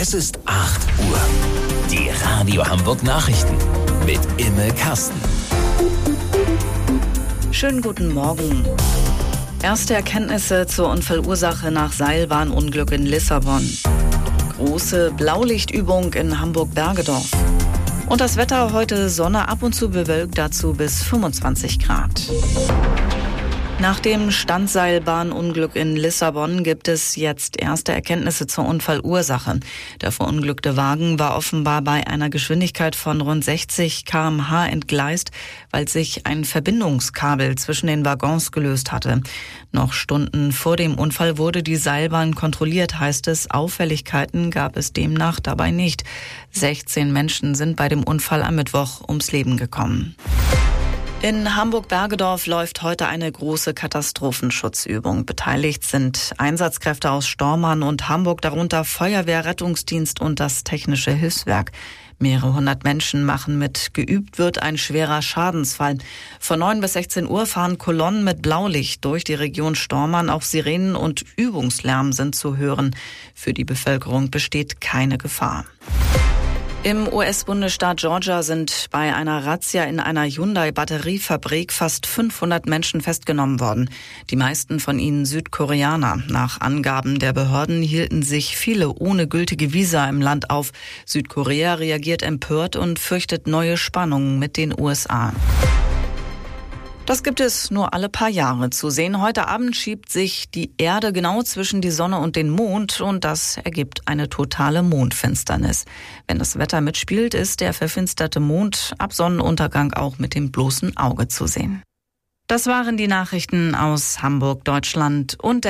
Es ist 8 Uhr. Die Radio Hamburg Nachrichten mit Imme Kasten. Schönen guten Morgen. Erste Erkenntnisse zur Unfallursache nach Seilbahnunglück in Lissabon. Große Blaulichtübung in Hamburg-Bergedorf. Und das Wetter heute: Sonne, ab und zu bewölkt, dazu bis 25 Grad. Nach dem Standseilbahnunglück in Lissabon gibt es jetzt erste Erkenntnisse zur Unfallursache. Der verunglückte Wagen war offenbar bei einer Geschwindigkeit von rund 60 km/h entgleist, weil sich ein Verbindungskabel zwischen den Waggons gelöst hatte. Noch Stunden vor dem Unfall wurde die Seilbahn kontrolliert, heißt es. Auffälligkeiten gab es demnach dabei nicht. 16 Menschen sind bei dem Unfall am Mittwoch ums Leben gekommen. In Hamburg-Bergedorf läuft heute eine große Katastrophenschutzübung. Beteiligt sind Einsatzkräfte aus Stormarn und Hamburg, darunter Feuerwehr, Rettungsdienst und das Technische Hilfswerk. Mehrere hundert Menschen machen mit. Geübt wird ein schwerer Schadensfall. Von 9 bis 16 Uhr fahren Kolonnen mit Blaulicht durch die Region Stormarn. Auch Sirenen und Übungslärm sind zu hören. Für die Bevölkerung besteht keine Gefahr. Im US-Bundesstaat Georgia sind bei einer Razzia in einer Hyundai-Batteriefabrik fast 500 Menschen festgenommen worden. Die meisten von ihnen Südkoreaner. Nach Angaben der Behörden hielten sich viele ohne gültige Visa im Land auf. Südkorea reagiert empört und fürchtet neue Spannungen mit den USA. Das gibt es nur alle paar Jahre zu sehen. Heute Abend schiebt sich die Erde genau zwischen die Sonne und den Mond und das ergibt eine totale Mondfinsternis. Wenn das Wetter mitspielt, ist der verfinsterte Mond ab Sonnenuntergang auch mit dem bloßen Auge zu sehen. Das waren die Nachrichten aus Hamburg, Deutschland und der